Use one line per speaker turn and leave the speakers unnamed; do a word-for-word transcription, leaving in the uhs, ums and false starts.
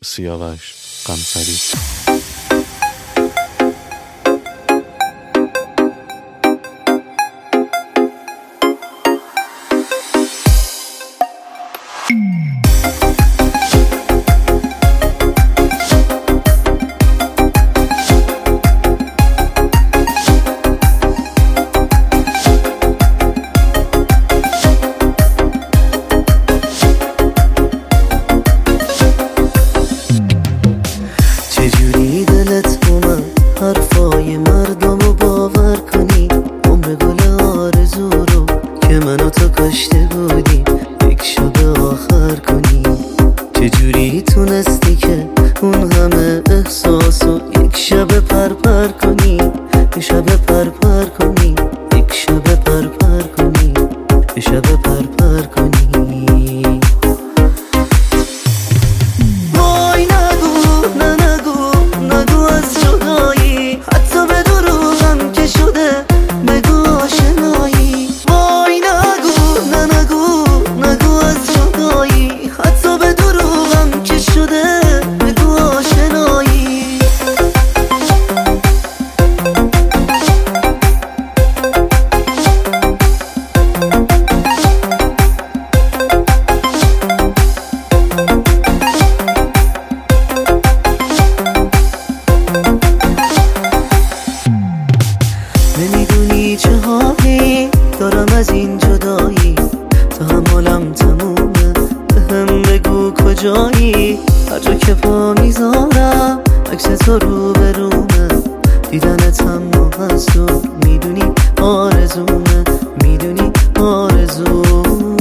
سیاوش قمصری.
چجوری دلت اومد حرفای مردمو باور کنی، عمر گل آرزو رو که منو تو کاشته بودی یک شب آخر کنی. چجوری تونستی که اون همه احساسو یک شب پرپر کنی، یک شب پرپر کنی، یک شب پرپر کنی، یک شب پرپر کنی. نمیدونی چه حالی دارم از این جدایی، تحملم تمومه، بهم بگو کجایی. هر جا که پا میذارم عکس تو رو به رومه، دیدنت هم محصول، میدونی آرزومه، میدونی آرزومه.